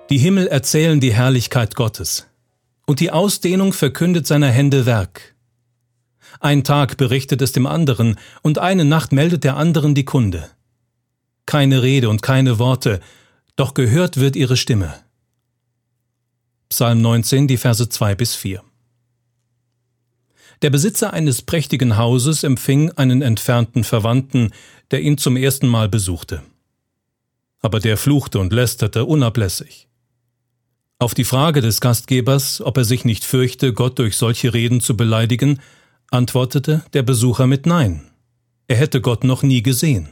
Die Himmel erzählen die Herrlichkeit Gottes, und die Ausdehnung verkündet seiner Hände Werk. Ein Tag berichtet es dem anderen, und eine Nacht meldet der anderen die Kunde. Keine Rede und keine Worte, doch gehört wird ihre Stimme. Psalm 19, die Verse 2-4. Der Besitzer eines prächtigen Hauses empfing einen entfernten Verwandten, der ihn zum ersten Mal besuchte. Aber der fluchte und lästerte unablässig. Auf die Frage des Gastgebers, ob er sich nicht fürchte, Gott durch solche Reden zu beleidigen, antwortete der Besucher mit Nein. Er hätte Gott noch nie gesehen.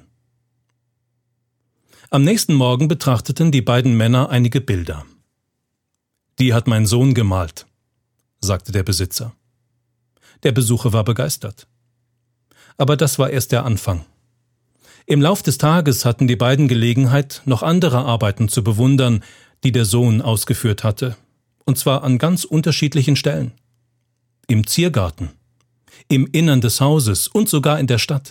Am nächsten Morgen betrachteten die beiden Männer einige Bilder. »Die hat mein Sohn gemalt«, sagte der Besitzer. Der Besucher war begeistert. Aber das war erst der Anfang. Im Lauf des Tages hatten die beiden Gelegenheit, noch andere Arbeiten zu bewundern, die der Sohn ausgeführt hatte, und zwar an ganz unterschiedlichen Stellen. Im Ziergarten, im Innern des Hauses und sogar in der Stadt.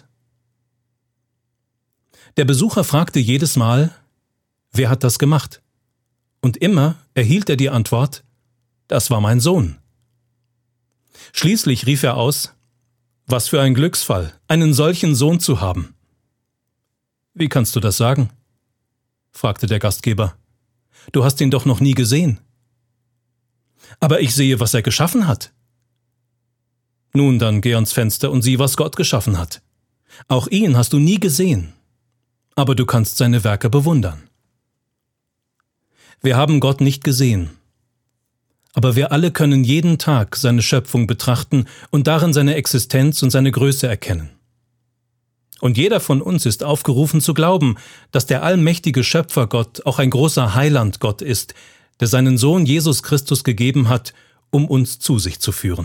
Der Besucher fragte jedes Mal, wer hat das gemacht? Und immer erhielt er die Antwort, das war mein Sohn. Schließlich rief er aus, was für ein Glücksfall, einen solchen Sohn zu haben. Wie kannst du das sagen? Fragte der Gastgeber. Du hast ihn doch noch nie gesehen. Aber ich sehe, was er geschaffen hat. Nun, dann geh ans Fenster und sieh, was Gott geschaffen hat. Auch ihn hast du nie gesehen. Aber du kannst seine Werke bewundern. Wir haben Gott nicht gesehen. Aber wir alle können jeden Tag seine Schöpfung betrachten und darin seine Existenz und seine Größe erkennen. Und jeder von uns ist aufgerufen zu glauben, dass der allmächtige Schöpfergott auch ein großer Heilandgott ist, der seinen Sohn Jesus Christus gegeben hat, um uns zu sich zu führen.